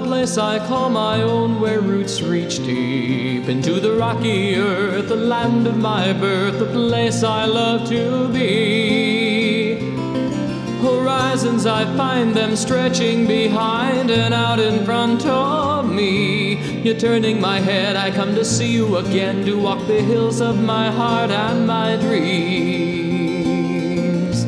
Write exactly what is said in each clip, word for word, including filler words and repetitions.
place I call my own, where roots reach deep into the rocky earth, the land of my birth, the place I love to be. Horizons, I find them stretching behind and out in front of me. You're turning my head, I come to see you again, to walk the hills of my heart and my dreams.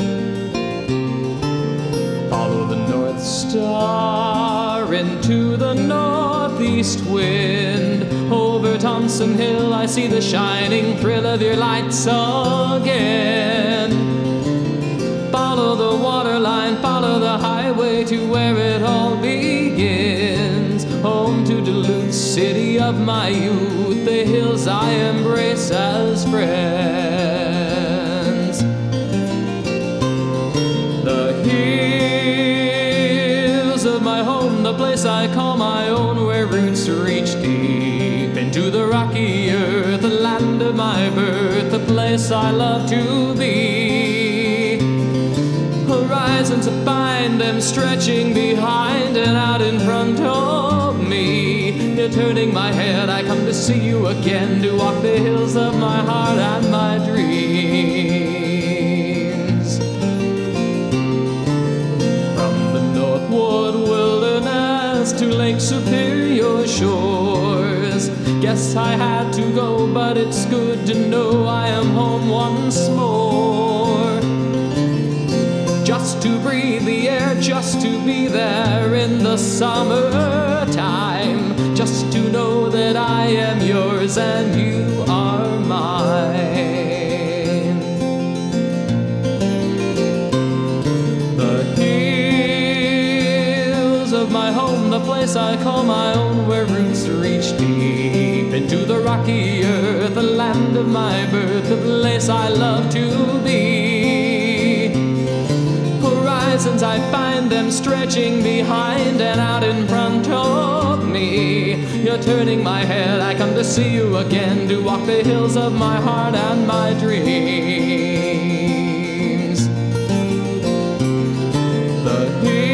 Follow the North Star into the northeast wind. Over Thompson Hill I see the shining thrill of your lights again. Follow the waterline, follow the highway to where it all begins. Home to Duluth, city of my youth, the hills I embrace as friends. The hills of my home, the place I call my own, where roots reach deep into the rocky earth, the land of my birth, the place I love to be. Horizons, I find them stretching behind and out in front of me. You're turning my head, I come to see you again, to walk the hills of my heart and my dreams. From the Northwood wilderness to Lake Superior shores, guess I had to go, but it's good to know I am home once more. Just to breathe the air, just to be there in the summertime, just to know that I am yours and you are mine. The hills of my home, the place I call my own, where roots reach deep into the rocky earth, the land of my birth, the place I love to be. Horizons, I find them stretching behind and out in front of me. You're turning my head, I come to see you again, to walk the hills of my heart and my dreams. The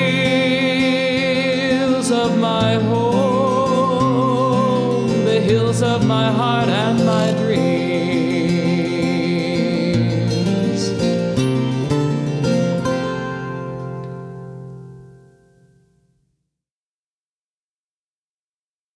hills of my home, the hills of my heart and my dreams.